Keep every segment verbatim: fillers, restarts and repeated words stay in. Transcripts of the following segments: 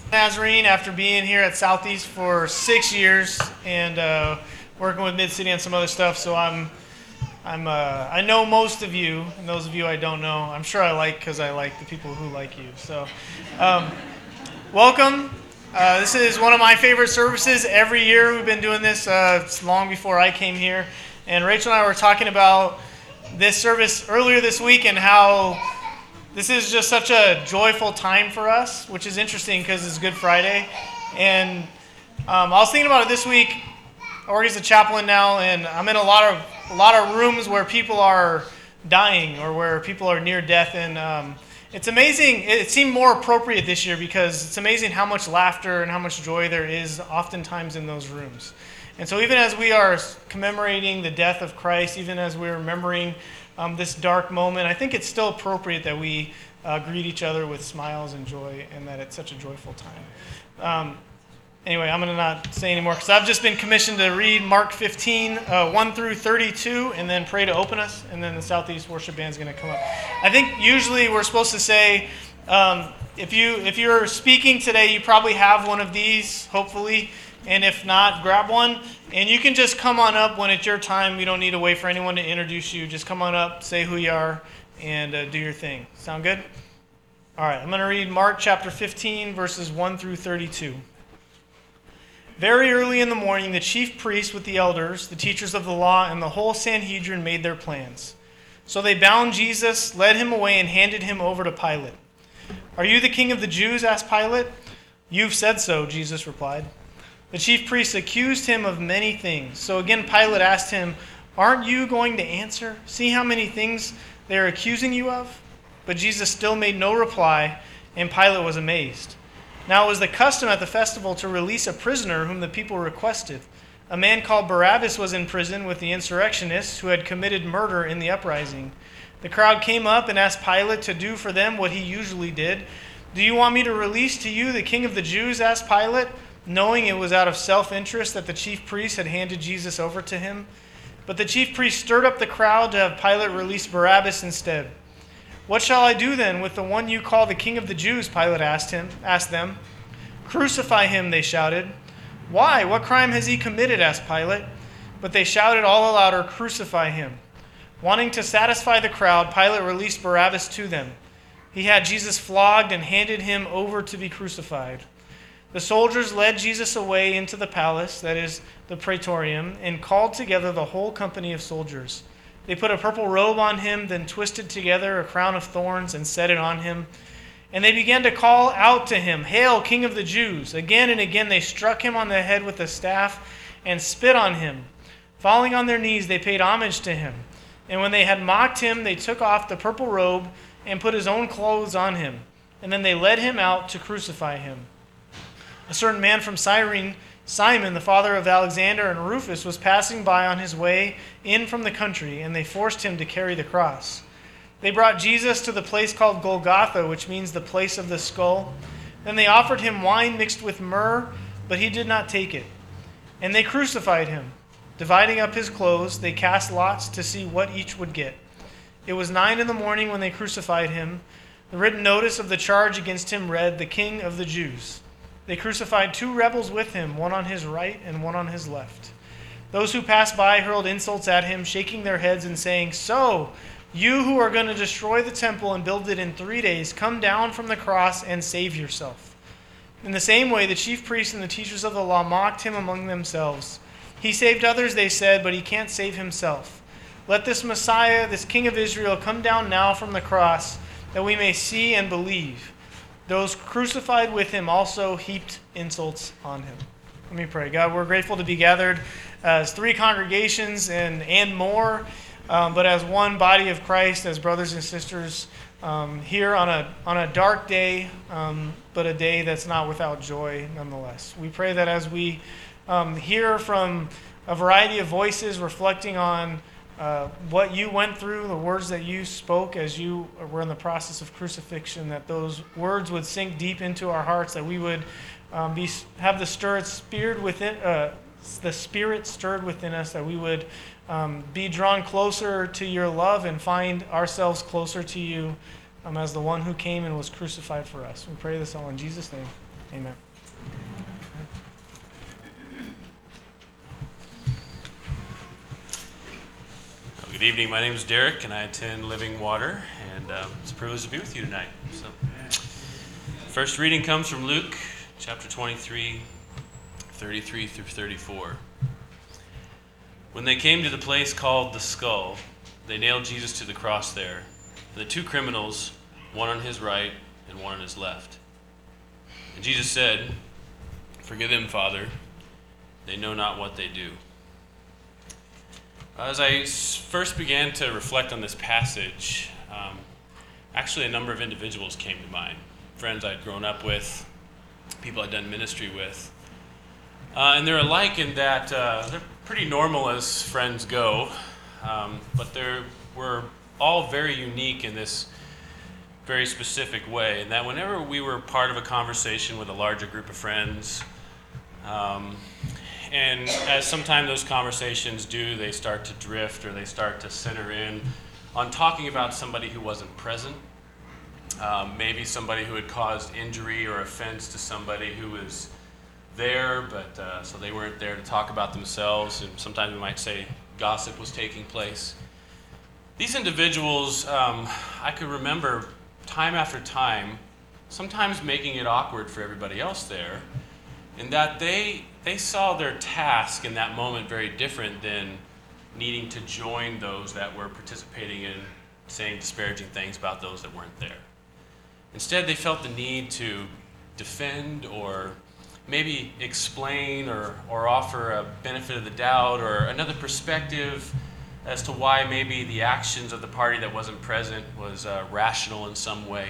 Nazarene after being here at Southeast for six years and uh, working with Mid-City and some other stuff. So I'm, I'm, uh, I know most of you, and those of you I don't know, I'm sure I like because I like the people who like you. So, um, welcome. Uh, this is one of my favorite services every year. We've been doing this uh, long before I came here, and Rachel and I were talking about this service earlier this week and how this is just such a joyful time for us, which is interesting because it's Good Friday. And um, I was thinking about it this week. I work as a chaplain now, and I'm in a lot of a lot of rooms where people are dying or where people are near death. And um, it's amazing. It seemed more appropriate this year because it's amazing how much laughter and how much joy there is oftentimes in those rooms. And so even as we are commemorating the death of Christ, even as we're remembering Um, this dark moment, I think it's still appropriate that we uh, greet each other with smiles and joy, and that it's such a joyful time. Um, anyway, I'm going to not say anymore because I've just been commissioned to read Mark fifteen, uh, one through thirty-two, and then pray to open us, and then the Southeast Worship Band is going to come up. I think usually we're supposed to say, um, if you if you're speaking today, you probably have one of these, hopefully. And if not, grab one. And you can just come on up when it's your time. You don't need to wait for anyone to introduce you. Just come on up, say who you are, and uh, do your thing. Sound good? All right, I'm going to read Mark chapter fifteen, verses one through thirty-two. Very early in the morning, the chief priests with the elders, the teachers of the law, and the whole Sanhedrin made their plans. So they bound Jesus, led him away, and handed him over to Pilate. "Are you the king of the Jews?" asked Pilate. "You've said so," Jesus replied. The chief priests accused him of many things. So again Pilate asked him, "Aren't you going to answer? See how many things they are accusing you of?" But Jesus still made no reply, and Pilate was amazed. Now it was the custom at the festival to release a prisoner whom the people requested. A man called Barabbas was in prison with the insurrectionists who had committed murder in the uprising. The crowd came up and asked Pilate to do for them what he usually did. "Do you want me to release to you the king of the Jews?" asked Pilate, knowing it was out of self-interest that the chief priests had handed Jesus over to him. But the chief priests stirred up the crowd to have Pilate release Barabbas instead. "What shall I do then with the one you call the king of the Jews?" Pilate asked him, asked them. "Crucify him," they shouted. "Why? What crime has he committed?" asked Pilate. But they shouted all the louder, "Crucify him." Wanting to satisfy the crowd, Pilate released Barabbas to them. He had Jesus flogged and handed him over to be crucified. The soldiers led Jesus away into the palace, that is, the praetorium, and called together the whole company of soldiers. They put a purple robe on him, then twisted together a crown of thorns and set it on him. And they began to call out to him, "Hail, King of the Jews!" Again and again they struck him on the head with a staff and spit on him. Falling on their knees, they paid homage to him. And when they had mocked him, they took off the purple robe and put his own clothes on him. And then they led him out to crucify him. A certain man from Cyrene, Simon, the father of Alexander and Rufus, was passing by on his way in from the country, and they forced him to carry the cross. They brought Jesus to the place called Golgotha, which means the place of the skull. Then they offered him wine mixed with myrrh, but he did not take it. And they crucified him. Dividing up his clothes, they cast lots to see what each would get. It was nine in the morning when they crucified him. The written notice of the charge against him read, "The King of the Jews." They crucified two rebels with him, one on his right and one on his left. Those who passed by hurled insults at him, shaking their heads and saying, "So, you who are going to destroy the temple and build it in three days, come down from the cross and save yourself." In the same way, the chief priests and the teachers of the law mocked him among themselves. "He saved others," they said, "but he can't save himself. Let this Messiah, this King of Israel, come down now from the cross, that we may see and believe." Those crucified with him also heaped insults on him. Let me pray. God, we're grateful to be gathered as three congregations and, and more, um, but as one body of Christ, as brothers and sisters, um, here on a on a dark day, um, but a day that's not without joy nonetheless. We pray that as we um, hear from a variety of voices reflecting on Uh, what you went through, the words that you spoke as you were in the process of crucifixion, that those words would sink deep into our hearts, that we would um, be have the spirit stirred within, uh, the spirit stirred within us, that we would um, be drawn closer to your love and find ourselves closer to you um, as the one who came and was crucified for us. We pray this all in Jesus' name. Amen. Good evening. My name is Derek, and I attend Living Water, and um, it's a privilege to be with you tonight. So, first reading comes from Luke, chapter twenty-three, thirty-three through thirty-four. When they came to the place called the Skull, they nailed Jesus to the cross there, and the two criminals, one on his right and one on his left. And Jesus said, "Forgive them, Father. They know not what they do." As I first began to reflect on this passage, um, actually a number of individuals came to mind. Friends I'd grown up with, people I'd done ministry with. Uh, and they're alike in that uh, they're pretty normal as friends go, um, but they were all very unique in this very specific way. And that whenever we were part of a conversation with a larger group of friends, um, and as sometimes those conversations do, they start to drift or they start to center in on talking about somebody who wasn't present, um, maybe somebody who had caused injury or offense to somebody who was there, but uh, so they weren't there to talk about themselves, and sometimes we might say gossip was taking place. These individuals, um, I could remember time after time, sometimes making it awkward for everybody else there, in that they they saw their task in that moment very different than needing to join those that were participating in saying disparaging things about those that weren't there. Instead, they felt the need to defend or maybe explain or, or offer a benefit of the doubt or another perspective as to why maybe the actions of the party that wasn't present was uh, rational in some way.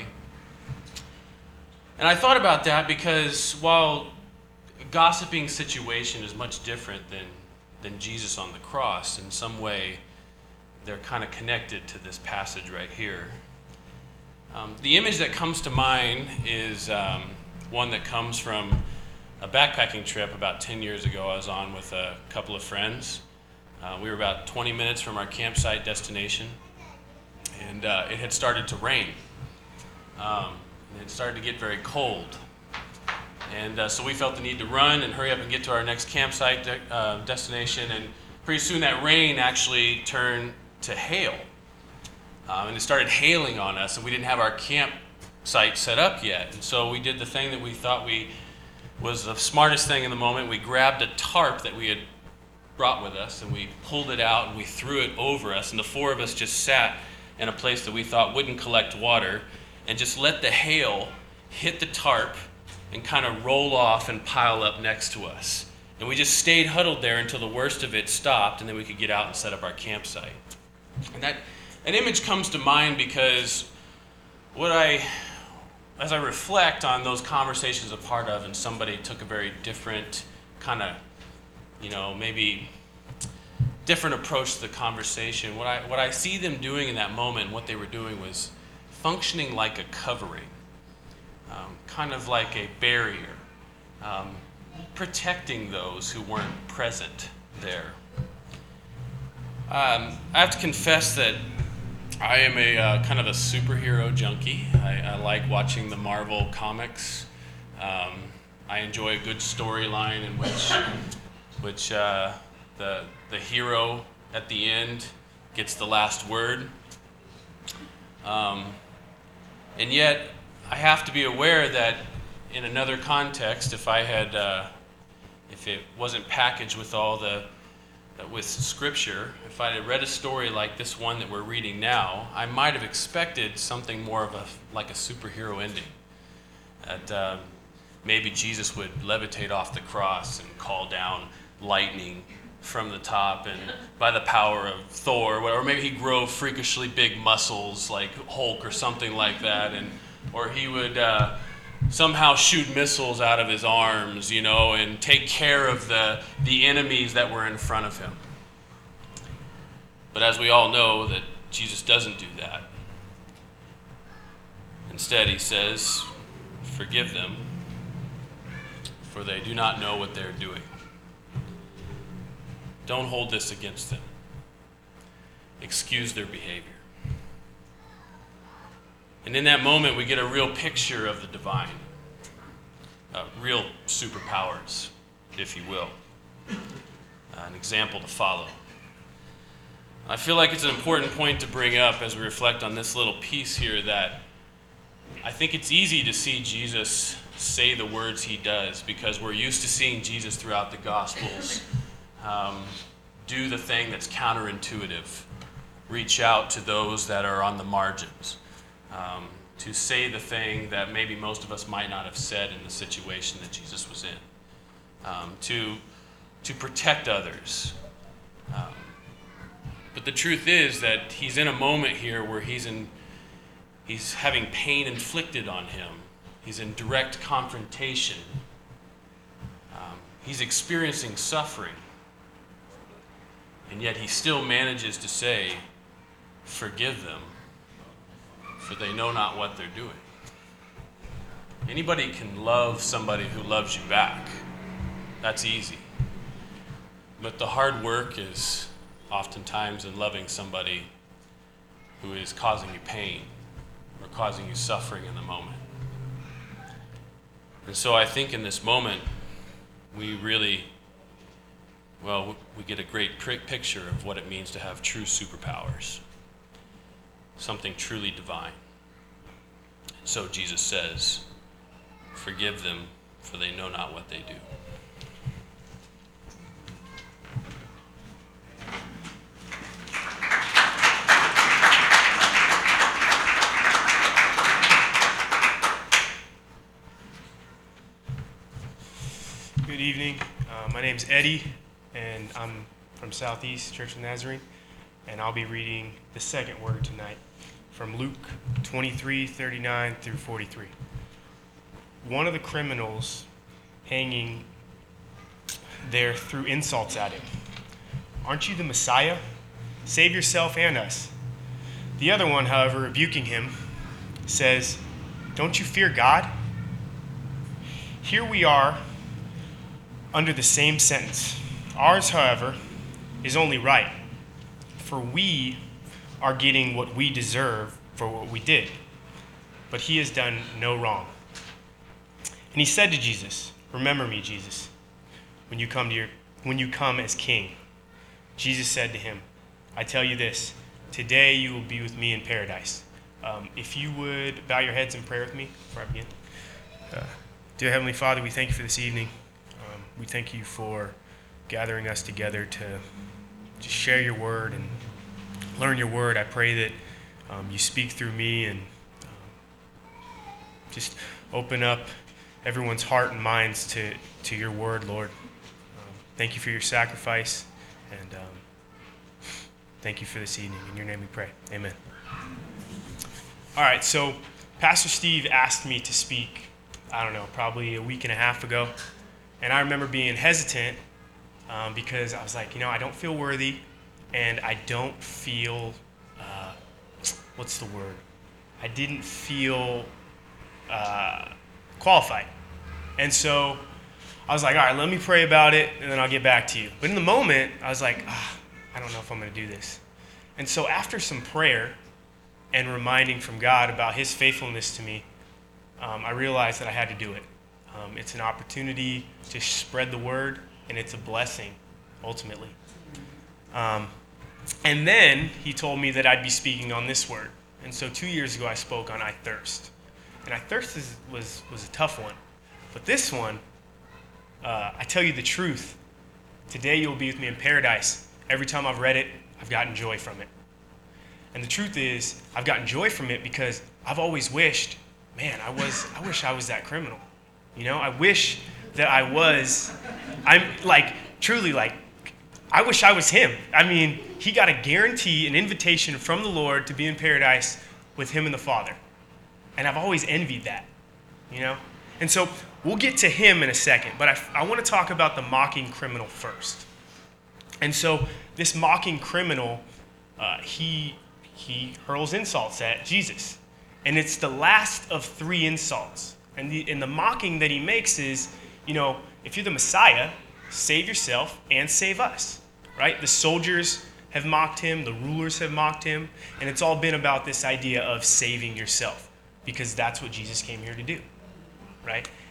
And I thought about that because while gossiping situation is much different than, than Jesus on the cross, in some way they're kind of connected to this passage right here. Um, the image that comes to mind is um, one that comes from a backpacking trip about ten years ago I was on with a couple of friends. Uh, we were about twenty minutes from our campsite destination, and uh, it had started to rain. Um, and it started to get very cold. And uh, so we felt the need to run and hurry up and get to our next campsite de- uh, destination. And pretty soon that rain actually turned to hail. Um, and it started hailing on us, and we didn't have our campsite set up yet. And so we did the thing that we thought we was the smartest thing in the moment. We grabbed a tarp that we had brought with us, and we pulled it out, and we threw it over us. And the four of us just sat in a place that we thought wouldn't collect water and just let the hail hit the tarp and kind of roll off and pile up next to us. And we just stayed huddled there until the worst of it stopped, and then we could get out and set up our campsite. And that an image comes to mind because what I, as I reflect on those conversations I'm a part of, and somebody took a very different kind of, you know, maybe different approach to the conversation, what I what I see them doing in that moment, what they were doing was functioning like a covering. Um, kind of like a barrier, um, protecting those who weren't present there. Um, I have to confess that I am a uh, kind of a superhero junkie. I, I like watching the Marvel comics. Um, I enjoy a good storyline in which, which uh, the the hero at the end gets the last word. Um, and yet, I have to be aware that in another context, if I had, uh, if it wasn't packaged with all the, uh, with scripture, if I had read a story like this one that we're reading now, I might have expected something more of a, like a superhero ending. That uh, maybe Jesus would levitate off the cross and call down lightning from the top and by the power of Thor, or maybe he'd grow freakishly big muscles like Hulk or something like that, and or he would uh, somehow shoot missiles out of his arms, you know, and take care of the, the enemies that were in front of him. But as we all know, that Jesus doesn't do that. Instead, he says, "Forgive them, for they do not know what they're doing." Don't hold this against them. Excuse their behavior. And in that moment, we get a real picture of the divine. uh, real superpowers, if you will, uh, an example to follow. I feel like it's an important point to bring up as we reflect on this little piece here, that I think it's easy to see Jesus say the words he does because we're used to seeing Jesus throughout the Gospels um, do the thing that's counterintuitive, reach out to those that are on the margins, um, to say the thing that maybe most of us might not have said in the situation that Jesus was in, um, to, to protect others. Um, But the truth is that he's in a moment here where he's in, he's having pain inflicted on him. He's in direct confrontation. Um, he's experiencing suffering. And yet he still manages to say, "Forgive them, for they know not what they're doing." Anybody can love somebody who loves you back. That's easy. But the hard work is oftentimes in loving somebody who is causing you pain or causing you suffering in the moment. And so I think in this moment, we really, well, we get a great picture of what it means to have true superpowers, something truly divine. So Jesus says, "Forgive them, for they know not what they do." Good evening. Uh, my name's Eddie, and I'm from Southeast Church of Nazarene, and I'll be reading the second word tonight from Luke twenty-three, thirty-nine through forty-three. One of the criminals hanging there threw insults at him. "Aren't you the Messiah? Save yourself and us." The other one, however, rebuking him, says, "Don't you fear God? Here we are under the same sentence. Ours, however, is only right, for we are getting what we deserve for what we did. But he has done no wrong." And he said to Jesus, "Remember me, Jesus, when you come to your when you come as king." Jesus said to him, "I tell you this, today you will be with me in paradise." Um, if you would bow your heads in prayer with me before I begin. Uh, dear Heavenly Father, we thank you for this evening. Um, we thank you for gathering us together to just share your word and learn your word. I pray that um, you speak through me and um, just open up everyone's heart and minds to, to your word, Lord. Um, thank you for your sacrifice, and um, thank you for this evening. In your name we pray. Amen. All right, so Pastor Steve asked me to speak, I don't know, probably a week and a half ago. And I remember being hesitant um, because I was like, you know, I don't feel worthy, and I don't feel, uh, what's the word? I didn't feel uh, qualified. And so I was like, all right, let me pray about it, and then I'll get back to you. But in the moment, I was like, ah, I don't know if I'm going to do this. And so after some prayer and reminding from God about his faithfulness to me, um, I realized that I had to do it. Um, it's an opportunity to spread the word, and it's a blessing, ultimately. Um, and then he told me that I'd be speaking on this word. And so two years ago, I spoke on I Thirst. And I Thirst is, was, was a tough one. But this one, uh, I tell you the truth. Today you'll be with me in paradise. Every time I've read it, I've gotten joy from it. And the truth is, I've gotten joy from it because I've always wished, man, I was, I wish I was that criminal. You know, I wish that I was, I'm like, truly like, I wish I was him. I mean, he got a guarantee, an invitation from the Lord to be in paradise with him and the Father. And I've always envied that, you know? And so we'll get to him in a second, but I, I want to talk about the mocking criminal first. And so this mocking criminal, uh, he, he hurls insults at Jesus. And it's the last of three insults. And the, and the mocking that he makes is, you know, if you're the Messiah, save yourself and save us, right? The soldiers have mocked him, the rulers have mocked him, and it's all been about this idea of saving yourself, because that's what Jesus came here to do, right?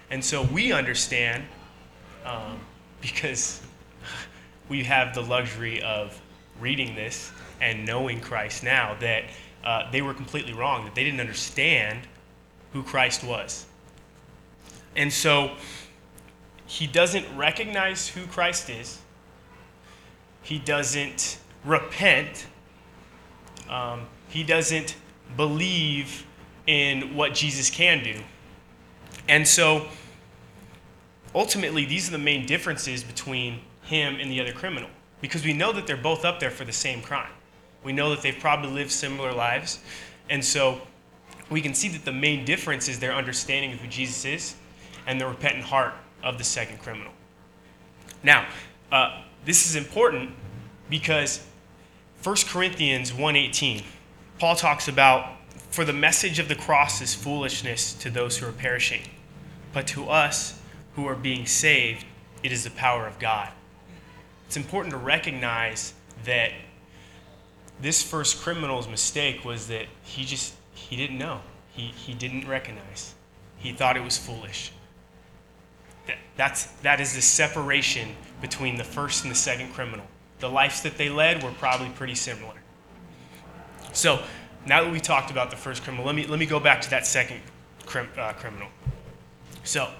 And so we understand, um, because we have the luxury of reading this and knowing Christ now, that uh, they were completely wrong, that they didn't understand who Christ was. And so he doesn't recognize who Christ is. He doesn't repent. Um, he doesn't believe in what Jesus can do. And so ultimately, these are the main differences between him and the other criminal, because we know that they're both up there for the same crime. We know that they've probably lived similar lives. And so we can see that the main difference is their understanding of who Jesus is and the repentant heart of the second criminal. Now, uh, this is important because First Corinthians one eighteen, Paul talks about, for the message of the cross is foolishness to those who are perishing, but to us who are being saved, it is the power of God. It's important to recognize that this first criminal's mistake was that he just, he didn't know. He, he didn't recognize. He thought it was foolish. That, that's, that is the separation between the first and the second criminal. The lives that they led were probably pretty similar. So now that we talked about the first criminal, let me, let me go back to that second crim, uh, criminal. So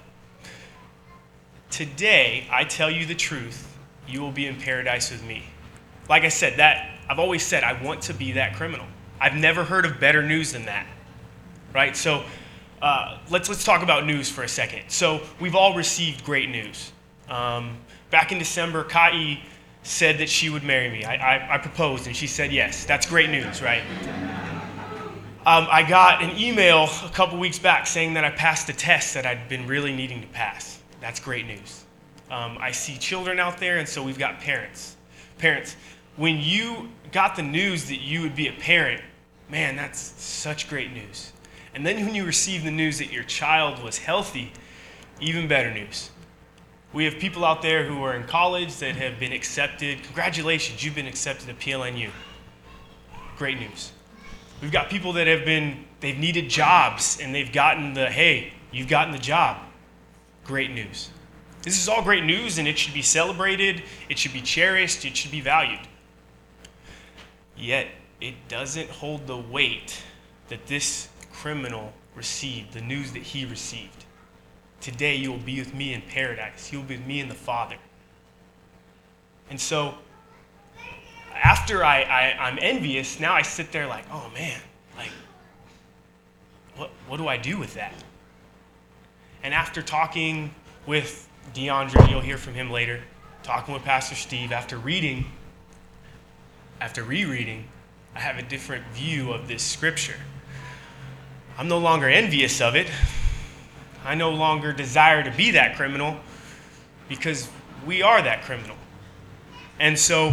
today, I tell you the truth, you will be in paradise with me. Like I said, that I've always said I want to be that criminal. I've never heard of better news than that, right? So uh, let's let's talk about news for a second. So we've all received great news. Um, back in December, Kai said that she would marry me. I, I, I proposed, and she said yes. That's great news, right? Um, I got an email a couple weeks back saying that I passed a test that I'd been really needing to pass. That's great news. Um, I see children out there, and so we've got parents. Parents, when you got the news that you would be a parent, man, that's such great news. And then when you receive the news that your child was healthy, even better news. We have people out there who are in college that have been accepted. Congratulations, you've been accepted at P L N U. Great news. We've got people that have been, they've needed jobs, and they've gotten the, hey, you've gotten the job. Great news. This is all great news, and it should be celebrated, it should be cherished, it should be valued. Yet, it doesn't hold the weight that this criminal received, the news that he received. Today, you will be with me in paradise. You will be with me and the Father. And so, after I, I, I'm envious, now I sit there like, oh man, like, what, what do I do with that? And after talking with DeAndre, you'll hear from him later, talking with Pastor Steve, after reading, after rereading, I have a different view of this scripture. I'm no longer envious of it. I no longer desire to be that criminal because we are that criminal. And so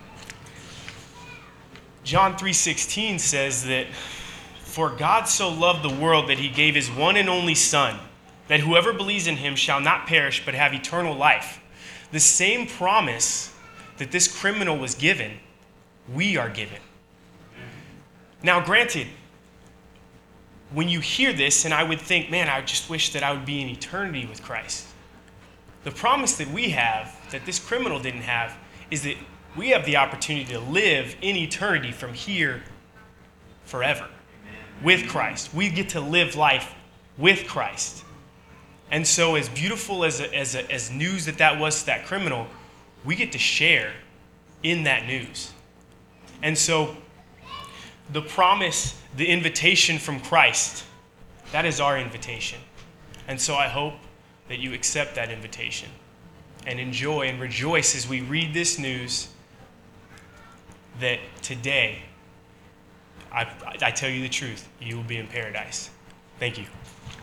John three sixteen says that, for God so loved the world that he gave his one and only Son, that whoever believes in him shall not perish but have eternal life. The same promise that this criminal was given, we are given. Now, granted, when you hear this, and I would think, man, I just wish that I would be in eternity with Christ. The promise that we have, that this criminal didn't have, is that we have the opportunity to live in eternity from here forever with Christ. We get to live life with Christ. And so as beautiful as, a, as, a, as news that that was to that criminal, we get to share in that news. And so the promise, the invitation from Christ, that is our invitation. And so I hope that you accept that invitation and enjoy and rejoice as we read this news that today, I, I tell you the truth, you will be in paradise. Thank you.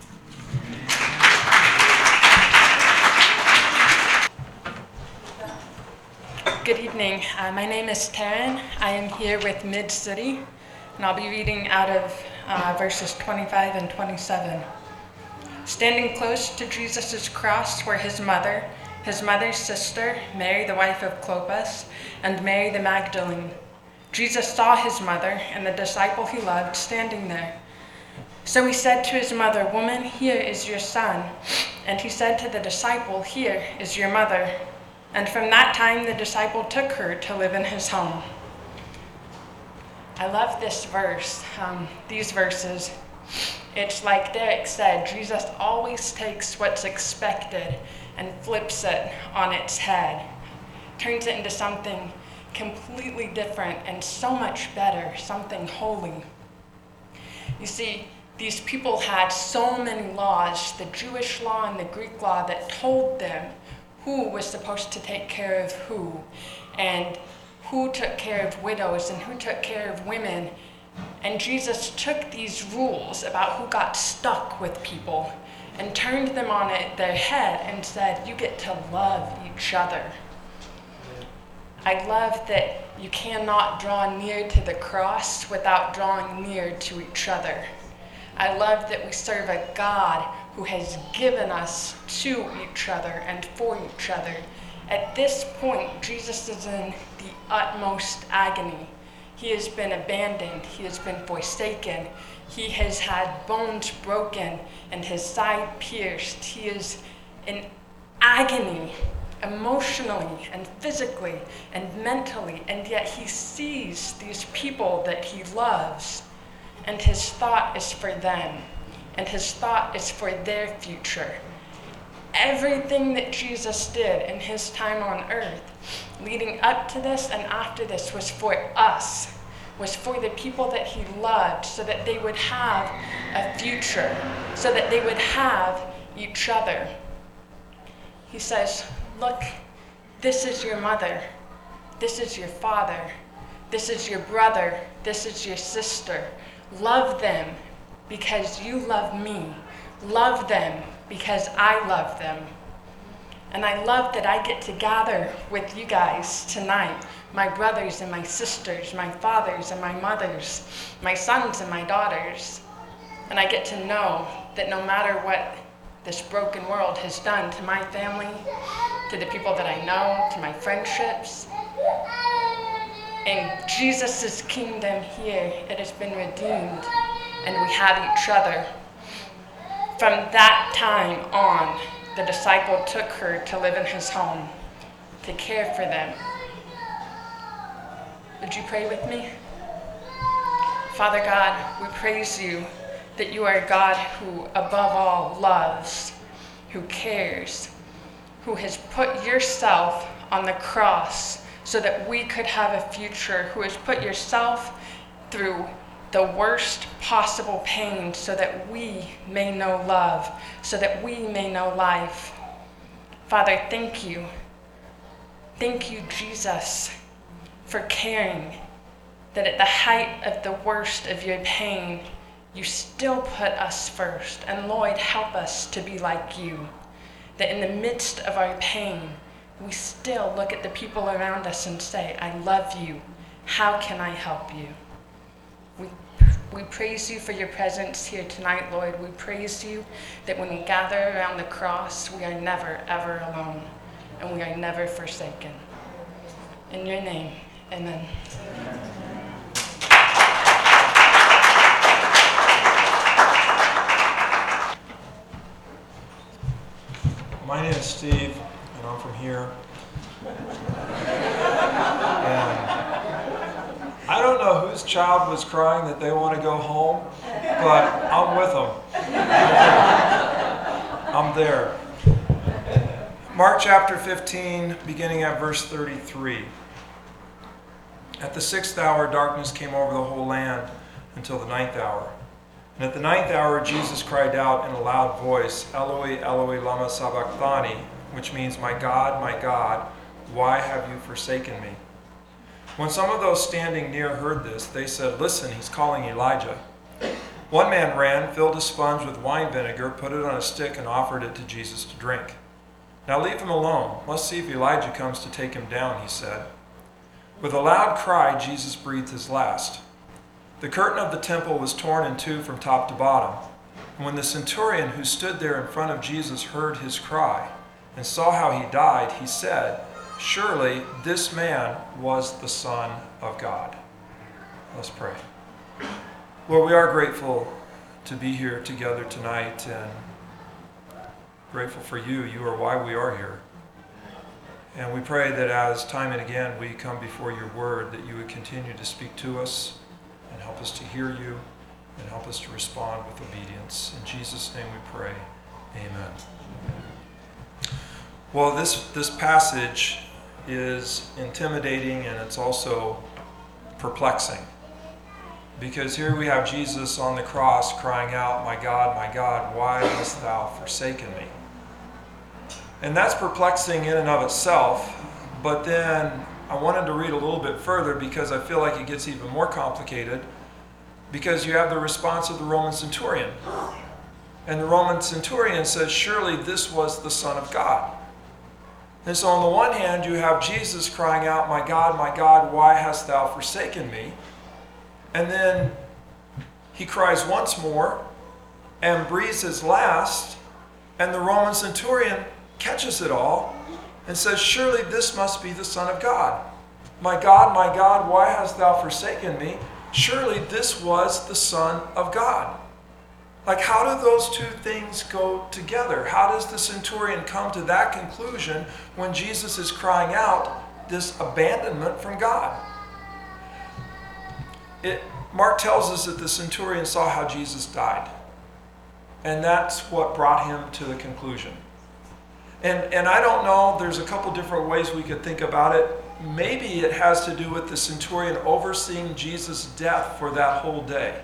Good evening. Uh, my name is Taryn. I am here with Mid-City, and I'll be reading out of uh, verses twenty-five and twenty-seven. Standing close to Jesus' cross were his mother, his mother's sister, Mary the wife of Clopas, and Mary the Magdalene. Jesus saw his mother and the disciple he loved standing there. So he said to his mother, "Woman, here is your son." And he said to the disciple, "Here is your mother." And from that time, the disciple took her to live in his home. I love this verse, um, these verses. It's like Derek said, Jesus always takes what's expected and flips it on its head, turns it into something completely different and so much better, something holy. You see, these people had so many laws, the Jewish law and the Greek law, that told them who was supposed to take care of who, and who took care of widows and who took care of women. And Jesus took these rules about who got stuck with people and turned them on it, their head and said, you get to love each other. I love that you cannot draw near to the cross without drawing near to each other. I love that we serve a God who has given us to each other and for each other. At this point, Jesus is in the utmost agony. He has been abandoned. He has been forsaken. He has had bones broken and his side pierced. He is in agony, emotionally and physically and mentally, and yet he sees these people that he loves, and his thought is for them, and his thought is for their future. Everything that Jesus did in his time on earth, leading up to this and after this, was for us, was for the people that he loved, so that they would have a future, so that they would have each other. He says, look, this is your mother, this is your father, this is your brother, this is your sister. Love them because you love me. Love them because I love them. And I love that I get to gather with you guys tonight, my brothers and my sisters, my fathers and my mothers, my sons and my daughters. And I get to know that no matter what this broken world has done to my family, to the people that I know, to my friendships, in Jesus' kingdom here, it has been redeemed, and we have each other. From that time on, the disciple took her to live in his home, to care for them. Would you pray with me? Father God, we praise you that you are a God who above all loves, who cares, who has put yourself on the cross so that we could have a future, who has put yourself through the worst possible pain so that we may know love, so that we may know life. Father, thank you. Thank you, Jesus, for caring that at the height of the worst of your pain, you still put us first. And Lord, help us to be like you, that in the midst of our pain, we still look at the people around us and say, I love you. How can I help you? We, we praise you for your presence here tonight, Lord. We praise you that when we gather around the cross, we are never, ever alone, and we are never forsaken. In your name, amen. My name is Steve, and I'm from here. And I don't know whose child was crying that they want to go home, but I'm with them. I'm there. Mark chapter fifteen, beginning at verse thirty-three. At the sixth hour, darkness came over the whole land until the ninth hour. And at the ninth hour, Jesus cried out in a loud voice, Eloi, Eloi, lama sabachthani, which means, my God, my God, why have you forsaken me? When some of those standing near heard this, they said, listen, he's calling Elijah. One man ran, filled a sponge with wine vinegar, put it on a stick, and offered it to Jesus to drink. Now leave him alone. Let's see if Elijah comes to take him down, he said. With a loud cry, Jesus breathed his last. The curtain of the temple was torn in two from top to bottom. And when the centurion who stood there in front of Jesus heard his cry and saw how he died, he said, surely this man was the Son of God. Let's pray. Lord, we are grateful to be here together tonight, and grateful for you. You are why we are here. And we pray that as time and again we come before your word, that you would continue to speak to us and help us to hear you and help us to respond with obedience. In Jesus' name we pray. Amen. Well, this, this passage is intimidating and it's also perplexing. Because here we have Jesus on the cross crying out, "My God, my God, why hast thou forsaken me?" And that's perplexing in and of itself, but then I wanted to read a little bit further because I feel like it gets even more complicated, because you have the response of the Roman centurion. And the Roman centurion says, surely this was the Son of God. And so on the one hand, you have Jesus crying out, "My God, my God, why hast thou forsaken me?" And then he cries once more and breathes his last, and the Roman centurion catches it all and says, surely this must be the Son of God. "My God, my God, why hast thou forsaken me?" Surely this was the Son of God. Like, how do those two things go together? How does the centurion come to that conclusion when Jesus is crying out this abandonment from God? It, Mark tells us that the centurion saw how Jesus died. And that's what brought him to the conclusion. And, and I don't know, there's a couple different ways we could think about it. Maybe it has to do with the centurion overseeing Jesus' death for that whole day.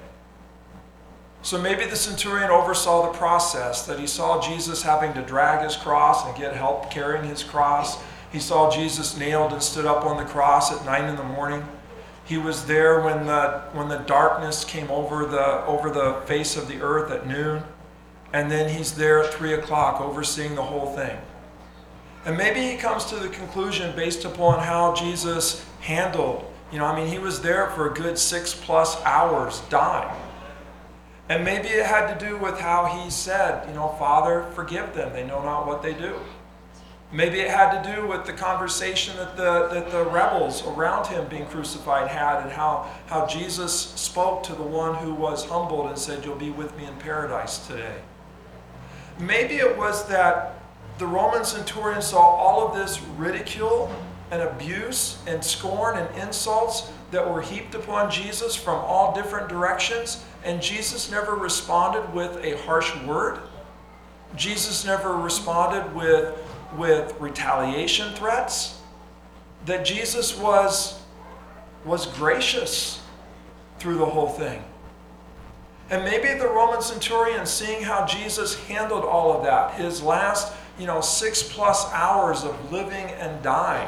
So maybe the centurion oversaw the process, that he saw Jesus having to drag his cross and get help carrying his cross. He saw Jesus nailed and stood up on the cross at nine in the morning. He was there when the, when the darkness came over the, over the face of the earth at noon. And then he's there at three o'clock overseeing the whole thing. And maybe he comes to the conclusion based upon how Jesus handled, you know, I mean, he was there for a good six plus hours dying. And maybe it had to do with how he said, you know, "Father, forgive them, they know not what they do." Maybe it had to do with the conversation that the, that the rebels around him being crucified had, and how, how Jesus spoke to the one who was humbled and said, "You'll be with me in paradise today." Maybe it was that the Roman centurion saw all of this ridicule and abuse and scorn and insults that were heaped upon Jesus from all different directions, and Jesus never responded with a harsh word. Jesus never responded with, with retaliation threats. That Jesus was, was gracious through the whole thing. And maybe the Roman centurion, seeing how Jesus handled all of that, his last, you know, six plus hours of living and dying,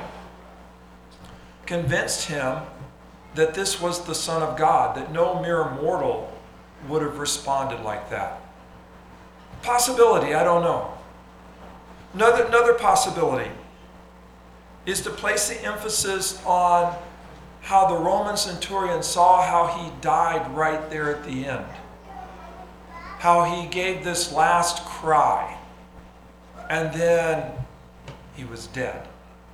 convinced him that this was the Son of God, that no mere mortal would have responded like that. Possibility, I don't know. Another, another possibility is to place the emphasis on how the Roman centurion saw how he died right there at the end. How he gave this last cry, and then he was dead.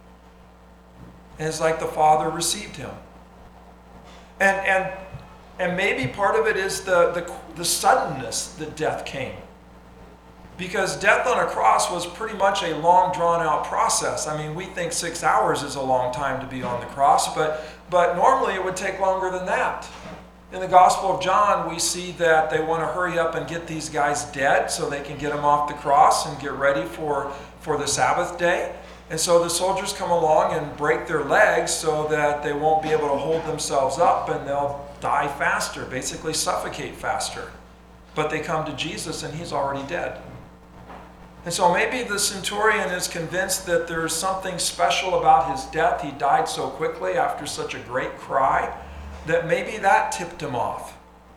And it's like the Father received him. And, and, and maybe part of it is the, the, the suddenness that death came. Because death on a cross was pretty much a long, drawn-out process. I mean, we think six hours is a long time to be on the cross, but, but normally it would take longer than that. In the Gospel of John, we see that they want to hurry up and get these guys dead so they can get them off the cross and get ready for, for the Sabbath day. And so the soldiers come along and break their legs so that they won't be able to hold themselves up, and they'll die faster, basically suffocate faster. But they come to Jesus and he's already dead. And so maybe the centurion is convinced that there's something special about his death. He died so quickly after such a great cry that maybe that tipped him off.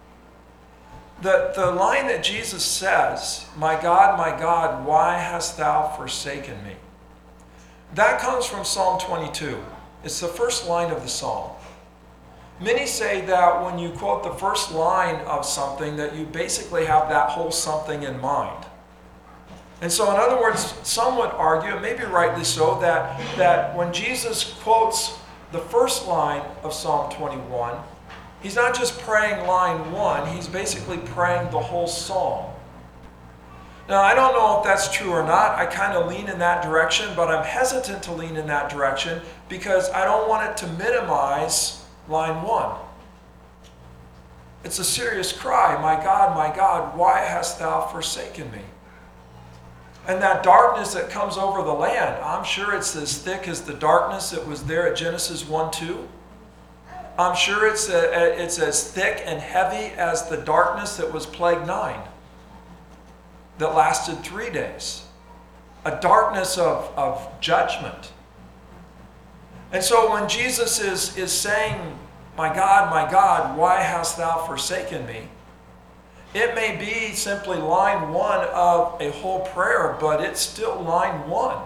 The, the line that Jesus says, "My God, my God, why hast thou forsaken me?" That comes from Psalm twenty-two. It's the first line of the psalm. Many say that when you quote the first line of something, that you basically have that whole something in mind. And so, in other words, some would argue, and maybe rightly so, that, that when Jesus quotes the first line of Psalm twenty-one, he's not just praying line one, he's basically praying the whole psalm. Now, I don't know if that's true or not. I kind of lean in that direction, but I'm hesitant to lean in that direction because I don't want it to minimize line one. It's a serious cry, my God, my God, why hast thou forsaken me? And that darkness that comes over the land, I'm sure it's as thick as the darkness that was there at Genesis one two. I'm sure it's, a, it's as thick and heavy as the darkness that was plague nine, that lasted three days. A darkness of, of judgment. And so when Jesus is, is saying, my God, my God, why hast thou forsaken me? It may be simply line one of a whole prayer, but it's still line one.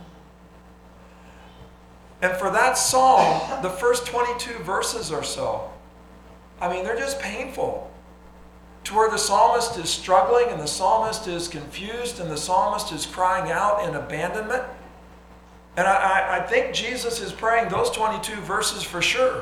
And for that psalm, the first twenty-two verses or so, I mean, they're just painful. To where the psalmist is struggling and the psalmist is confused and the psalmist is crying out in abandonment. And I, I think Jesus is praying those twenty-two verses for sure.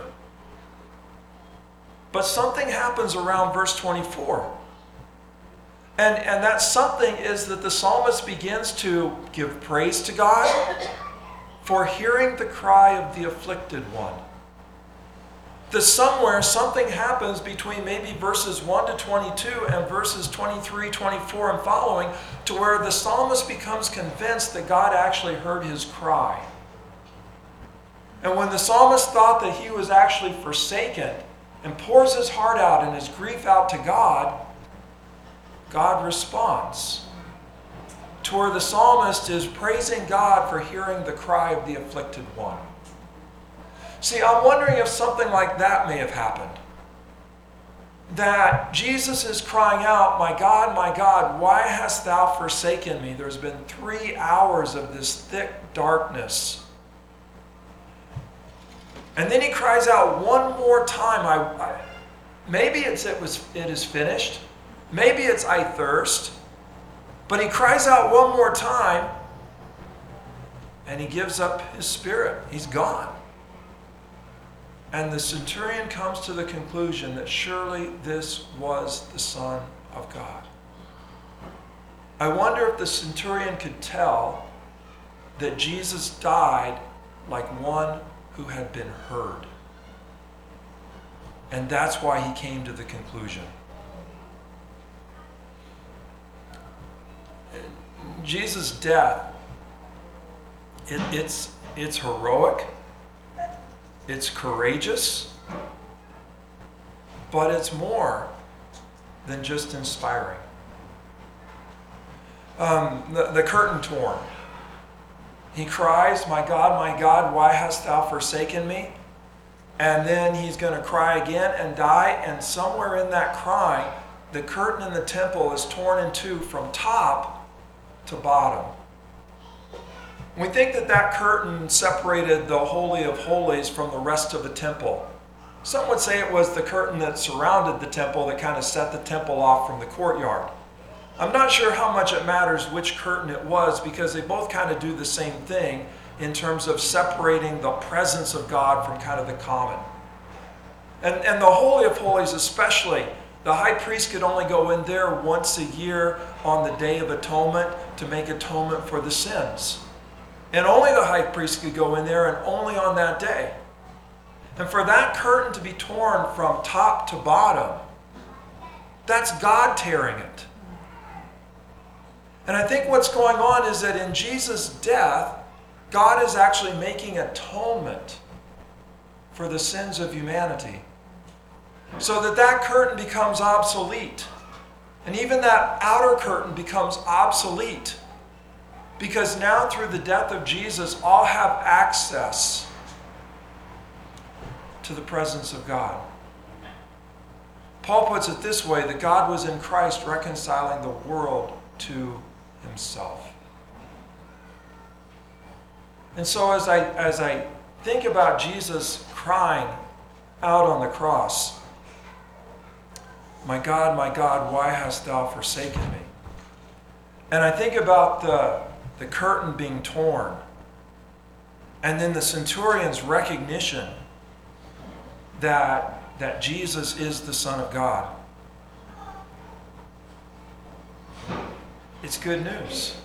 But something happens around verse twenty-four. And, and that something is that the psalmist begins to give praise to God for hearing the cry of the afflicted one. That somewhere something happens between maybe verses one to twenty-two and verses twenty-three, twenty-four and following to where the psalmist becomes convinced that God actually heard his cry. And when the psalmist thought that he was actually forsaken and pours his heart out and his grief out to God, God responds. To where the psalmist is praising God for hearing the cry of the afflicted one. See, I'm wondering if something like that may have happened. That Jesus is crying out, my God, my God, why hast thou forsaken me? There's been three hours of this thick darkness. And then he cries out one more time. I, I, maybe it's, it, was, it is finished. Maybe it's I thirst. But he cries out one more time and he gives up his spirit. He's gone. And the centurion comes to the conclusion that surely this was the Son of God. I wonder if the centurion could tell that Jesus died like one who had been heard. And that's why he came to the conclusion. Jesus' death, it, it's, it's heroic, it's courageous, but it's more than just inspiring. Um, the, the curtain torn. He cries, my God, my God, why hast thou forsaken me? And then he's going to cry again and die, and somewhere in that crying, the curtain in the temple is torn in two from top to bottom. We think that that curtain separated the Holy of Holies from the rest of the temple. Some would say it was the curtain that surrounded the temple that kind of set the temple off from the courtyard. I'm not sure how much it matters which curtain it was because they both kind of do the same thing in terms of separating the presence of God from kind of the common. And, and the Holy of Holies especially, the high priest could only go in there once a year on the Day of Atonement to make atonement for the sins. And only the high priest could go in there and only on that day. And for that curtain to be torn from top to bottom, that's God tearing it. And I think what's going on is that in Jesus' death, God is actually making atonement for the sins of humanity. So that that curtain becomes obsolete. And even that outer curtain becomes obsolete. Because now through the death of Jesus, all have access to the presence of God. Paul puts it this way, that God was in Christ reconciling the world to himself. And so as I, as I think about Jesus crying out on the cross, my God, my God, why hast thou forsaken me? And I think about the, the curtain being torn, and then the centurion's recognition that, that Jesus is the Son of God. It's good news.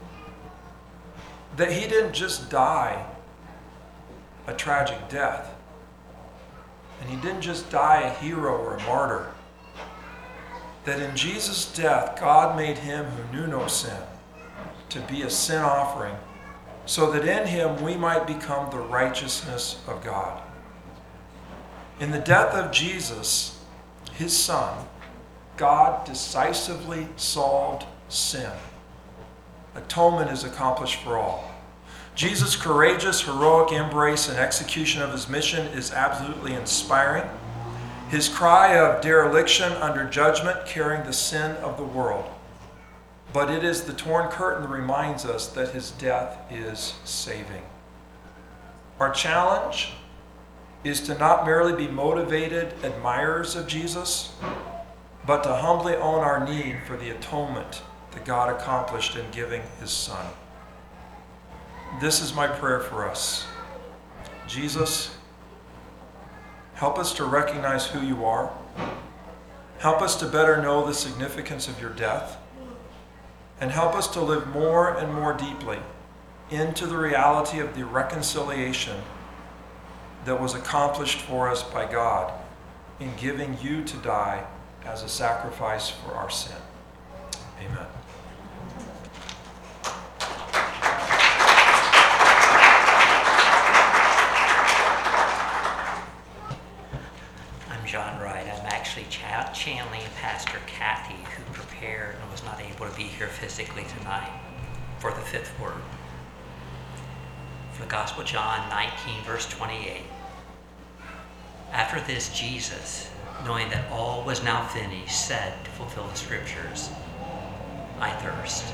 That he didn't just die a tragic death. And he didn't just die a hero or a martyr. That in Jesus' death, God made him who knew no sin to be a sin offering, so that in him we might become the righteousness of God. In the death of Jesus, his son, God decisively solved sin. Atonement is accomplished for all. Jesus' courageous, heroic embrace and execution of his mission is absolutely inspiring. His cry of dereliction under judgment carrying the sin of the world. But it is the torn curtain that reminds us that his death is saving. Our challenge is to not merely be motivated admirers of Jesus, but to humbly own our need for the atonement that God accomplished in giving his Son. This is my prayer for us. Jesus, help us to recognize who you are. Help us to better know the significance of your death. And help us to live more and more deeply into the reality of the reconciliation that was accomplished for us by God in giving you to die as a sacrifice for our sin. Amen. I'm John Wright. I'm actually cha- channeling Pastor Kathy, who prepared and was not able to be here physically tonight for the fifth word. For the Gospel of John nineteen, verse twenty-eight. After this, Jesus, knowing that all was now finished, said to fulfill the scriptures, I thirst.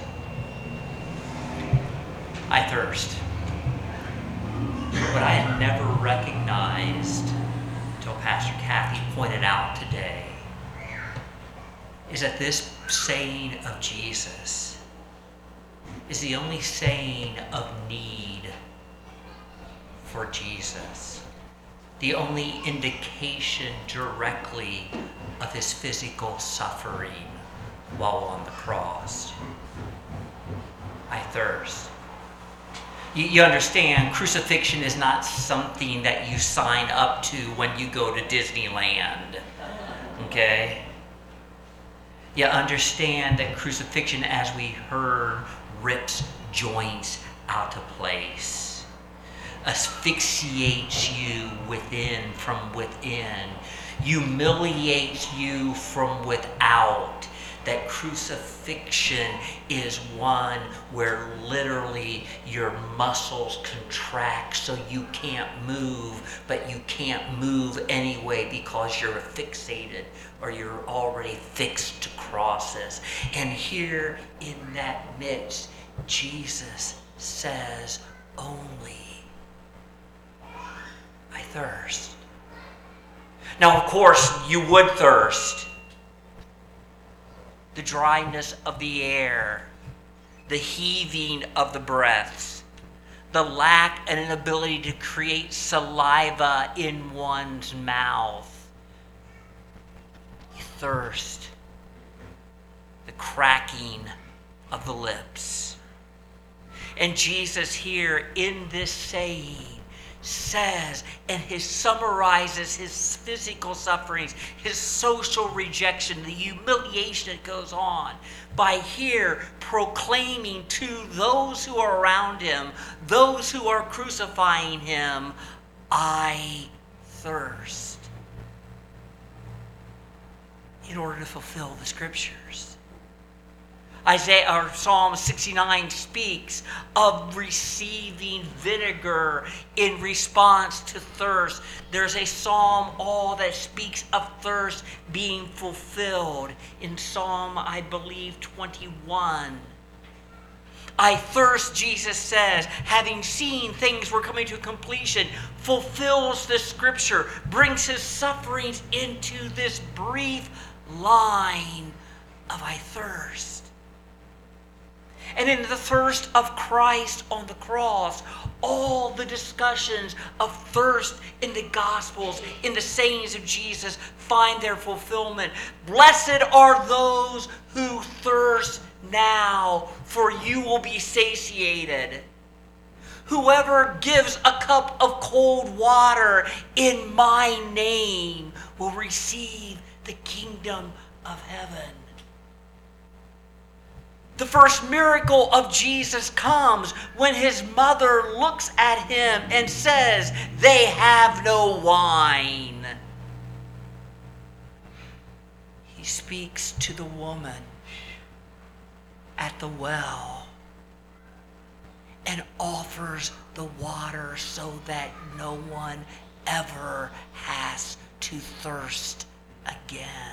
I thirst. What I had never recognized until Pastor Kathy pointed out today is that this saying of Jesus is the only saying of need for Jesus. The only indication directly of his physical suffering while on the cross. I thirst. You, you understand, crucifixion is not something that you sign up to when you go to Disneyland. Okay? You understand that crucifixion, as we heard, rips joints out of place, asphyxiates you within, from within, humiliates you from without. That crucifixion is one where literally your muscles contract so you can't move, but you can't move anyway because you're fixated or you're already fixed to crosses. And here in that midst, Jesus says only, I thirst. Now, of course, you would thirst. The dryness of the air, the heaving of the breaths, the lack and inability to create saliva in one's mouth. You thirst. The cracking of the lips. And Jesus here in this saying says, and he summarizes his physical sufferings, his social rejection, the humiliation that goes on, by here proclaiming to those who are around him, those who are crucifying him, I thirst. In order to fulfill the scriptures. Isaiah or Psalm sixty-nine speaks of receiving vinegar in response to thirst. There's a psalm all that speaks of thirst being fulfilled in Psalm, I believe, twenty-one. I thirst, Jesus says, having seen things were coming to completion, fulfills the scripture, brings his sufferings into this brief line of I thirst. And in the thirst of Christ on the cross, all the discussions of thirst in the Gospels, in the sayings of Jesus, find their fulfillment. Blessed are those who thirst now, for you will be satiated. Whoever gives a cup of cold water in my name will receive the kingdom of heaven. The first miracle of Jesus comes when his mother looks at him and says, "They have no wine." He speaks to the woman at the well and offers the water so that no one ever has to thirst again.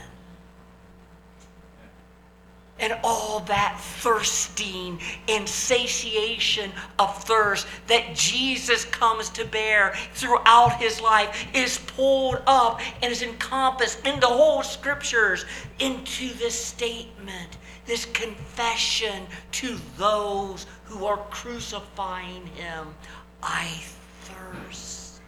And all that thirsting and satiation of thirst that Jesus comes to bear throughout his life is pulled up and is encompassed in the whole scriptures into this statement, this confession to those who are crucifying him. I thirst.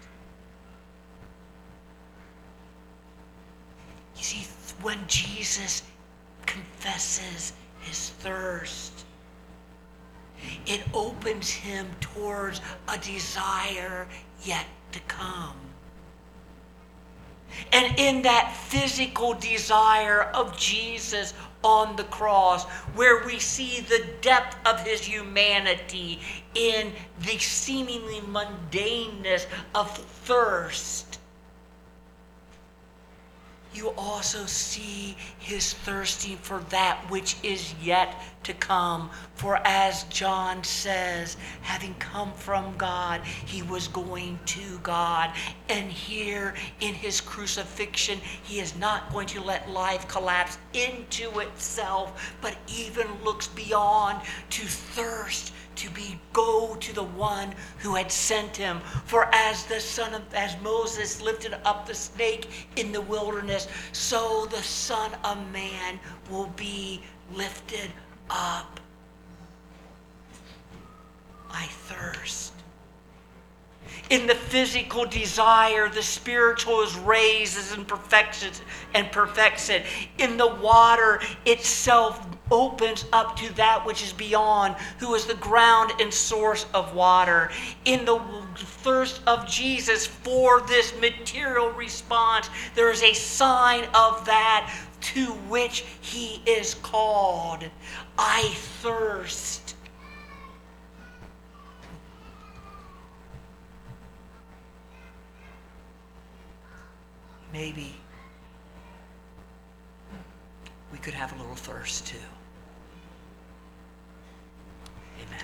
You see, when Jesus confesses his thirst, it opens him towards a desire yet to come. And in that physical desire of Jesus on the cross, where we see the depth of his humanity in the seemingly mundaneness of thirst, you also see his thirsting for that which is yet to come. For as John says, having come from God, he was going to God. And here in his crucifixion, he is not going to let life collapse into itself, but even looks beyond to thirst, to be go to the one who had sent him. For as the son of as Moses lifted up the snake in the wilderness, so the Son of Man will be lifted up. I thirst. In the physical desire, the spiritual is raised and perfects it, and perfects it. In the water itself opens up to that which is beyond, who is the ground and source of water. In the thirst of Jesus for this material response, there is a sign of that to which he is called. I thirst. Maybe we could have a little thirst too. Amen.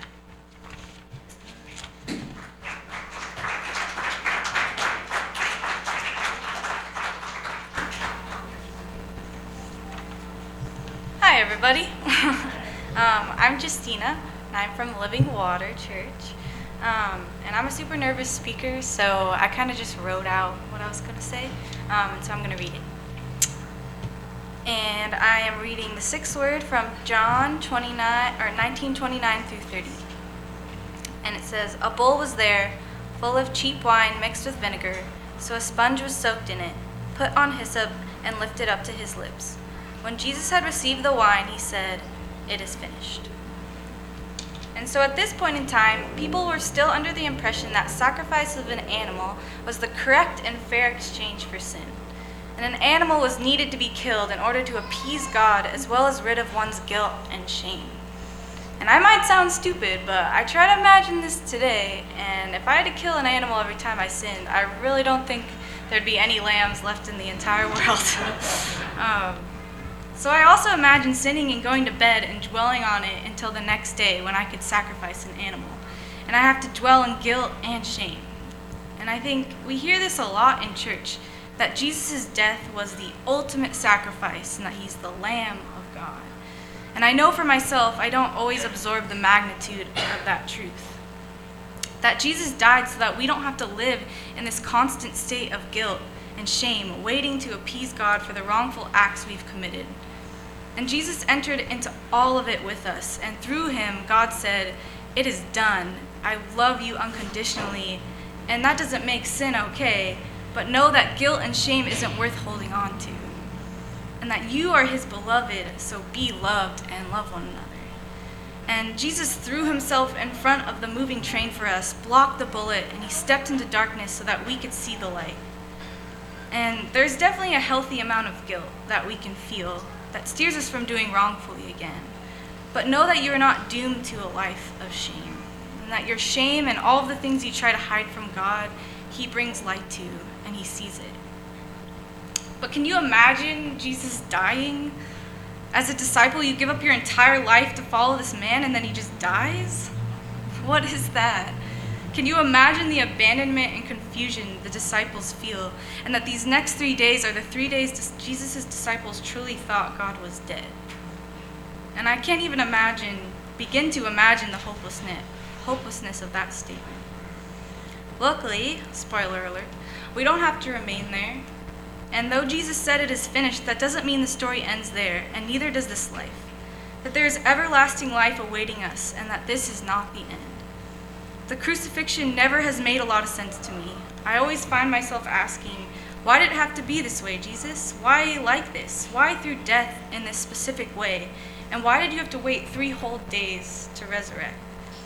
Hi, everybody. um, I'm Justina, and I'm from Living Water Church. Um, and I'm a super nervous speaker, so I kind of just wrote out what I was going to say, um, and so I'm going to read it. And I am reading the sixth word from John twenty-nine or nineteen twenty-nine through thirty. And it says, "A bowl was there, full of cheap wine mixed with vinegar, so a sponge was soaked in it, put on hyssop, and lifted up to his lips. When Jesus had received the wine, he said, 'It is finished.'" And so at this point in time, people were still under the impression that sacrifice of an animal was the correct and fair exchange for sin. And an animal was needed to be killed in order to appease God as well as rid of one's guilt and shame. And I might sound stupid, but I try to imagine this today, and if I had to kill an animal every time I sinned, I really don't think there'd be any lambs left in the entire world. um, So I also imagine sinning and going to bed and dwelling on it until the next day when I could sacrifice an animal. And I have to dwell in guilt and shame. And I think we hear this a lot in church, that Jesus' death was the ultimate sacrifice and that he's the Lamb of God. And I know for myself, I don't always absorb the magnitude of that truth. That Jesus died so that we don't have to live in this constant state of guilt and shame, waiting to appease God for the wrongful acts we've committed. And Jesus entered into all of it with us, and through him, God said, "It is done. I love you unconditionally." And that doesn't make sin okay, but know that guilt and shame isn't worth holding on to. And that you are his beloved, so be loved and love one another. And Jesus threw himself in front of the moving train for us, blocked the bullet, and he stepped into darkness so that we could see the light. And there's definitely a healthy amount of guilt that we can feel that steers us from doing wrongfully again. But know that you're not doomed to a life of shame, and that your shame and all of the things you try to hide from God, he brings light to, and he sees it. But can you imagine Jesus dying? As a disciple, you give up your entire life to follow this man, and then he just dies? What is that? Can you imagine the abandonment and confusion the disciples feel, and that these next three days are the three days Jesus' disciples truly thought God was dead? And I can't even imagine, begin to imagine the hopelessness, hopelessness of that statement. Luckily, spoiler alert, we don't have to remain there. And though Jesus said it is finished, that doesn't mean the story ends there, and neither does this life. That there is everlasting life awaiting us, and that this is not the end. The crucifixion never has made a lot of sense to me. I always find myself asking, why did it have to be this way, Jesus? Why like this? Why through death in this specific way? And why did you have to wait three whole days to resurrect?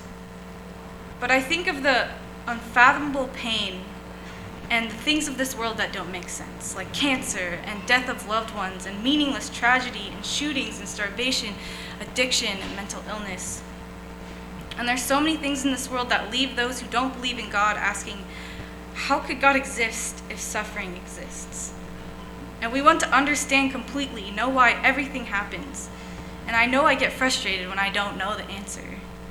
But I think of the unfathomable pain and the things of this world that don't make sense, like cancer and death of loved ones and meaningless tragedy and shootings and starvation, addiction and mental illness. And there's so many things in this world that leave those who don't believe in God asking, how could God exist if suffering exists? And we want to understand completely, know why everything happens. And I know I get frustrated when I don't know the answer.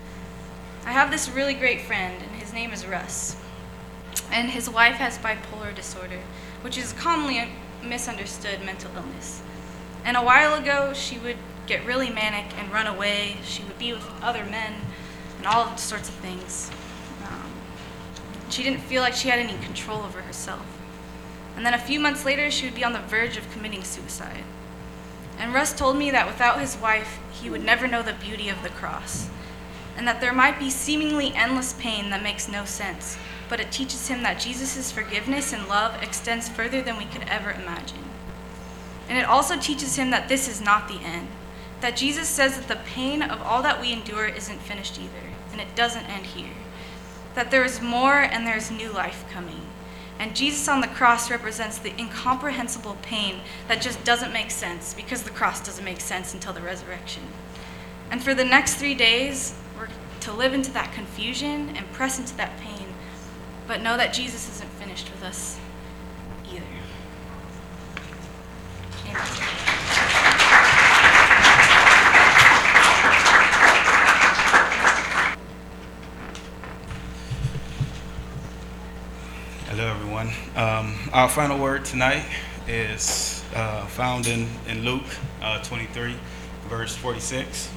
I have this really great friend, and his name is Russ. And his wife has bipolar disorder, which is a commonly misunderstood mental illness. And a while ago, she would get really manic and run away. She would be with other men and all sorts of things. Um, she didn't feel like she had any control over herself. And then a few months later, she would be on the verge of committing suicide. And Russ told me that without his wife, he would never know the beauty of the cross, and that there might be seemingly endless pain that makes no sense, but it teaches him that Jesus' forgiveness and love extends further than we could ever imagine. And it also teaches him that this is not the end, that Jesus says that the pain of all that we endure isn't finished either, and it doesn't end here, that there is more and there is new life coming. And Jesus on the cross represents the incomprehensible pain that just doesn't make sense, because the cross doesn't make sense until the resurrection. And for the next three days, we're to live into that confusion and press into that pain, but know that Jesus isn't finished with us either. Amen. Hello, everyone. Um, our final word tonight is uh, found in, in Luke uh, twenty-three, verse forty-six.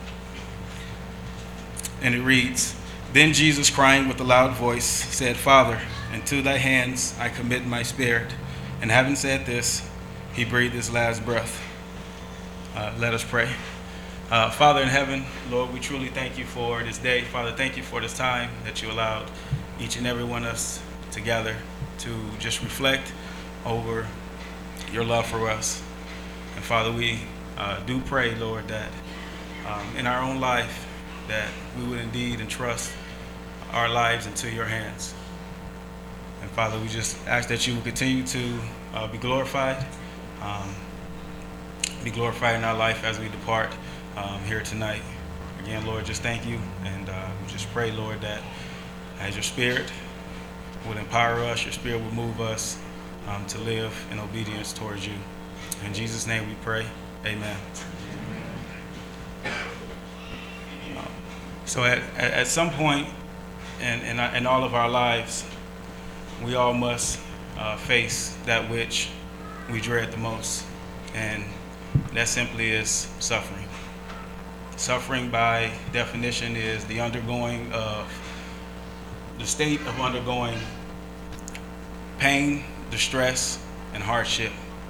And it reads, "Then Jesus, crying with a loud voice, said, Father, into thy hands I commit my spirit. And having said this, he breathed his last breath." Uh, let us pray. Uh, Father in heaven, Lord, we truly thank you for this day. Father, thank you for this time that you allowed each and every one of us together to just reflect over your love for us. And Father, we uh, do pray, Lord, that um, in our own life, that we would indeed entrust our lives into your hands. And Father, we just ask that you will continue to uh, be glorified, um, be glorified in our life as we depart um, here tonight. Again, Lord, just thank you, and uh, we just pray, Lord, that as your Spirit would empower us, your Spirit would move us um, to live in obedience towards you. In Jesus' name we pray, amen. Um, so at, at, at some point in, in, in all of our lives, we all must uh, face that which we dread the most, and that simply is suffering. Suffering, by definition, is the undergoing of the state of undergoing pain, distress, and hardship.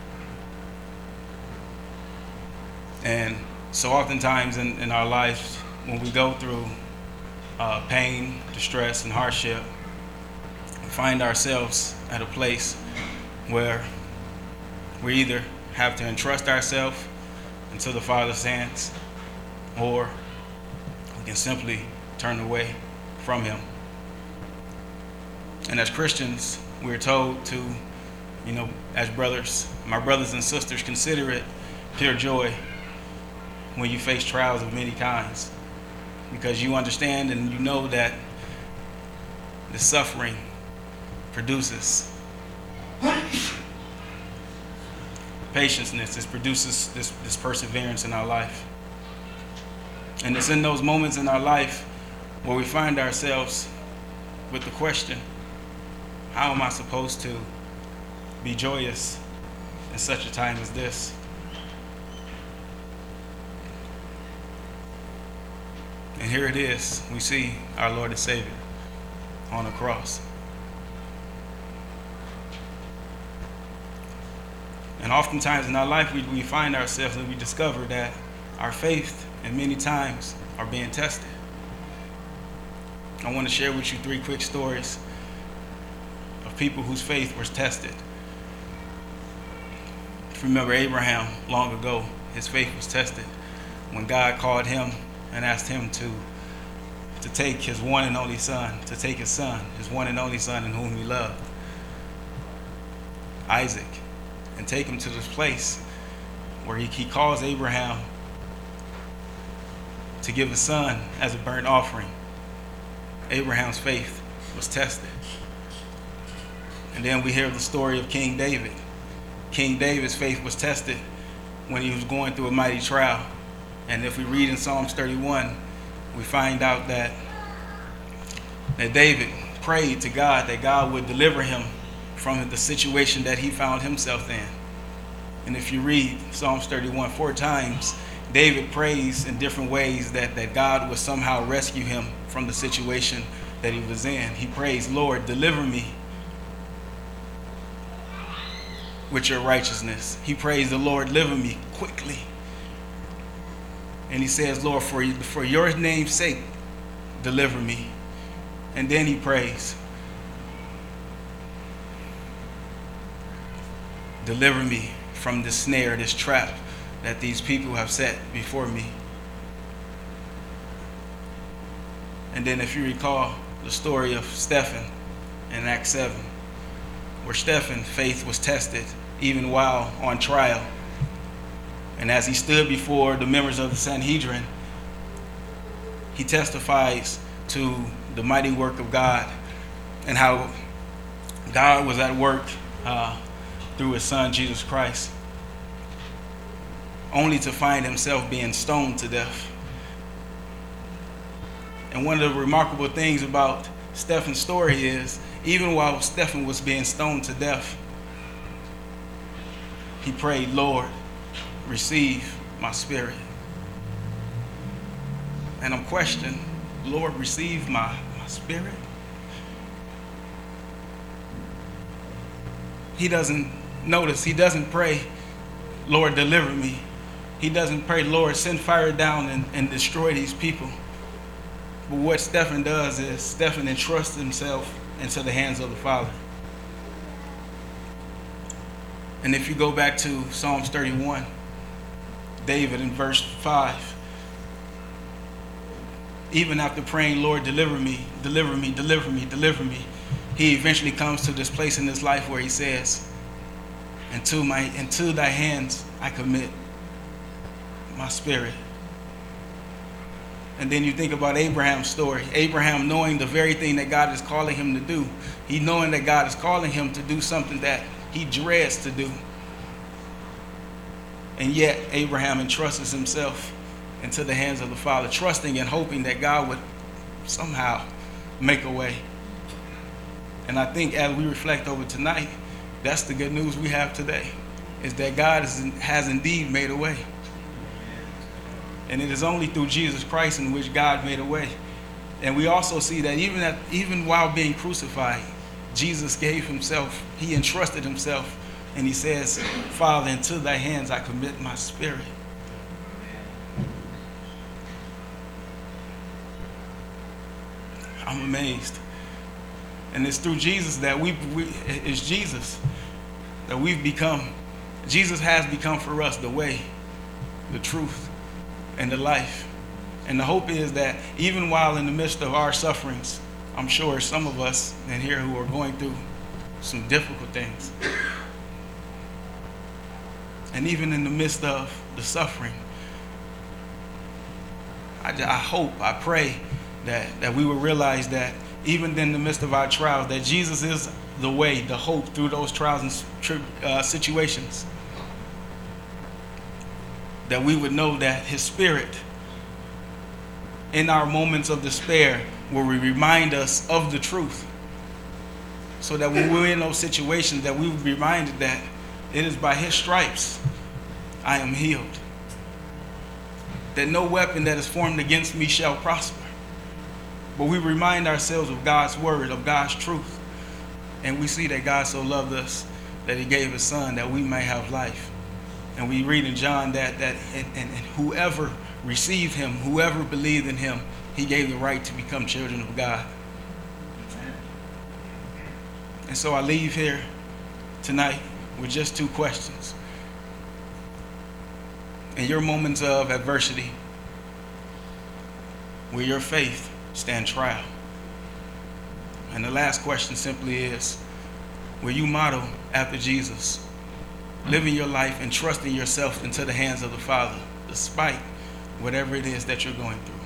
And so oftentimes in, in our lives, when we go through uh, pain, distress, and hardship, we find ourselves at a place where we either have to entrust ourselves into the Father's hands, or we can simply turn away from him. And as Christians, we're told to, you know, as brothers, my brothers and sisters, consider it pure joy when you face trials of many kinds, because you understand and you know that the suffering produces patience. It produces this, this perseverance in our life. And it's in those moments in our life where we find ourselves with the question, how am I supposed to be joyous in such a time as this? And here it is. We see our Lord and Savior on the cross. And oftentimes in our life, we, we find ourselves and we discover that our faith, and many times, are being tested. I want to share with you three quick stories of people whose faith was tested. If you remember Abraham, long ago, his faith was tested when God called him and asked him to, to take his one and only son, to take his son, his one and only son in whom he loved, Isaac, and take him to this place where he, he calls Abraham to give his son as a burnt offering. Abraham's faith was tested. And then we hear the story of King David. King David's faith was tested when he was going through a mighty trial. And if we read in Psalms thirty-one, we find out that, that David prayed to God that God would deliver him from the situation that he found himself in. And if you read Psalms thirty-one four times, David prays in different ways that, that God would somehow rescue him from the situation that he was in. He prays, Lord, deliver me with your righteousness. He prays, the Lord, deliver me quickly. And he says, Lord, for, for your name's sake, deliver me. And then he prays, deliver me from this snare, this trap that these people have set before me. And then if you recall the story of Stephen in Acts seven, where Stephen's faith was tested even while on trial. And as he stood before the members of the Sanhedrin, he testifies to the mighty work of God and how God was at work uh, through his son, Jesus Christ, only to find himself being stoned to death. And one of the remarkable things about Stephen's story is, even while Stephen was being stoned to death, he prayed, Lord, receive my spirit. And I'm questioning, Lord, receive my, my spirit? He doesn't notice, he doesn't pray, Lord, deliver me. He doesn't pray, Lord, send fire down and, and destroy these people. But what Stephen does is Stephen entrusts himself into the hands of the Father. And if you go back to Psalms thirty-one, David in verse five, even after praying, Lord, deliver me, deliver me, deliver me, deliver me, he eventually comes to this place in his life where he says, into my, into thy hands I commit my spirit. And then you think about Abraham's story. Abraham knowing the very thing that God is calling him to do. He knowing that God is calling him to do something that he dreads to do. And yet Abraham entrusts himself into the hands of the Father, trusting and hoping that God would somehow make a way. And I think as we reflect over tonight, that's the good news we have today, is that God is, has indeed made a way. And it is only through Jesus Christ in which God made a way. And we also see that even at, even while being crucified, Jesus gave himself, he entrusted himself, and he says, Father, into thy hands I commit my spirit. I'm amazed. And it's through Jesus that we, we it's Jesus that we've become. Jesus has become for us the way, the truth, and the life. And the hope is that even while in the midst of our sufferings, I'm sure some of us in here who are going through some difficult things, and even in the midst of the suffering, I, I hope, I pray that, that we will realize that even in the midst of our trials, that Jesus is the way, the hope through those trials and tri- uh, situations. That we would know that his Spirit, in our moments of despair, will remind us of the truth. So that when we're in those situations, that we would be reminded that it is by his stripes I am healed. That no weapon that is formed against me shall prosper. But we remind ourselves of God's word, of God's truth. And we see that God so loved us that he gave his son that we may have life. And we read in John that, that and, and, and whoever received him, whoever believed in him, he gave the right to become children of God. And so I leave here tonight with just two questions. In your moments of adversity, will your faith stand trial? And the last question simply is, will you model after Jesus, living your life and trusting yourself into the hands of the Father, despite whatever it is that you're going through?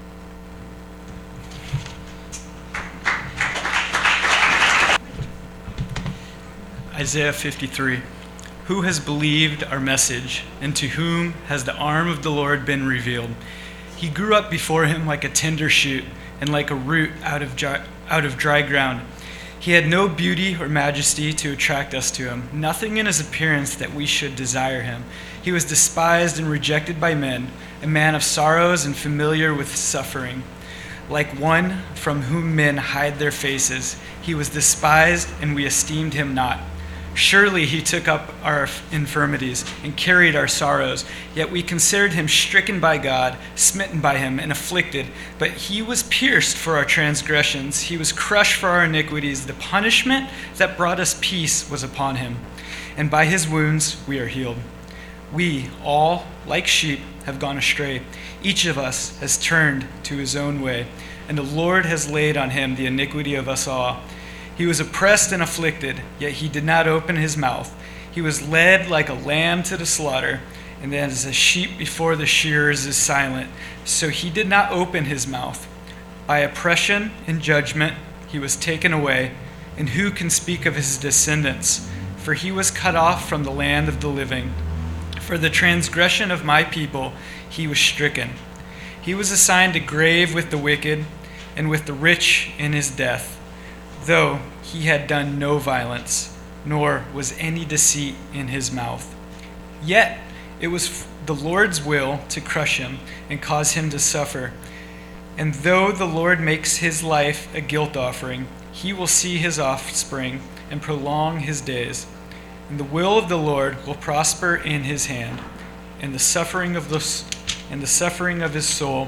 Isaiah fifty-three. Who has believed our message, and to whom has the arm of the Lord been revealed? He grew up before him like a tender shoot, and like a root out of dry, out of dry ground. He had no beauty or majesty to attract us to him, nothing in his appearance that we should desire him. He was despised and rejected by men, a man of sorrows and familiar with suffering. Like one from whom men hide their faces, he was despised, and we esteemed him not. Surely he took up our infirmities and carried our sorrows, yet we considered him stricken by God, smitten by him, and afflicted. But he was pierced for our transgressions, he was crushed for our iniquities. The punishment that brought us peace was upon him, and by his wounds we are healed. We all, like sheep, have gone astray. Each of us has turned to his own way, and the Lord has laid on him the iniquity of us all. He was oppressed and afflicted, yet he did not open his mouth. He was led like a lamb to the slaughter, and as a sheep before the shearers is silent, so he did not open his mouth. By oppression and judgment he was taken away, and who can speak of his descendants? For he was cut off from the land of the living. For the transgression of my people he was stricken. He was assigned a grave with the wicked, and with the rich in his death, though he had done no violence, nor was any deceit in his mouth. Yet it was the Lord's will to crush him and cause him to suffer. And though the Lord makes his life a guilt offering, he will see his offspring and prolong his days. And the will of the Lord will prosper in his hand, and the suffering of the and the suffering of his soul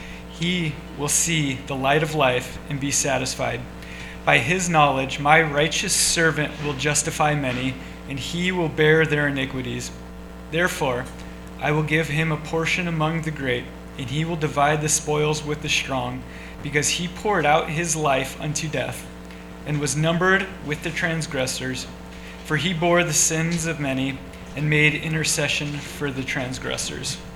he will see the light of life and be satisfied. By his knowledge, my righteous servant will justify many, and he will bear their iniquities. Therefore, I will give him a portion among the great, and he will divide the spoils with the strong, because he poured out his life unto death, and was numbered with the transgressors. For he bore the sins of many, and made intercession for the transgressors.